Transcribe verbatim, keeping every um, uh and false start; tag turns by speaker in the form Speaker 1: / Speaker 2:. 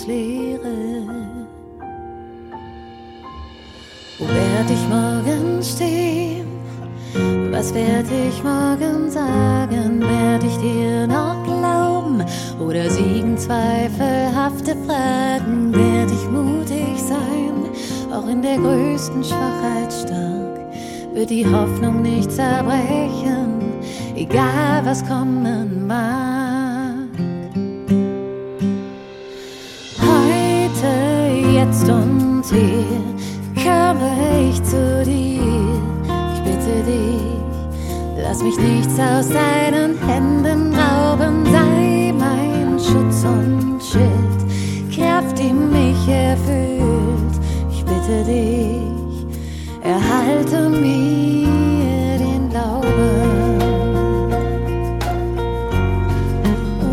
Speaker 1: ins Leere. Wo werd ich morgen stehen? Was werd ich morgen sagen? Werd ich dir noch glauben oder siegen zweifelhafte Fragen? Werd ich mutig sein, auch in der größten Schwachheit stark? Wird die Hoffnung nicht zerbrechen, egal was kommen mag? Heute, jetzt und hier komme ich zu dir. Ich bitte dich, lass mich nichts aus deinen Händen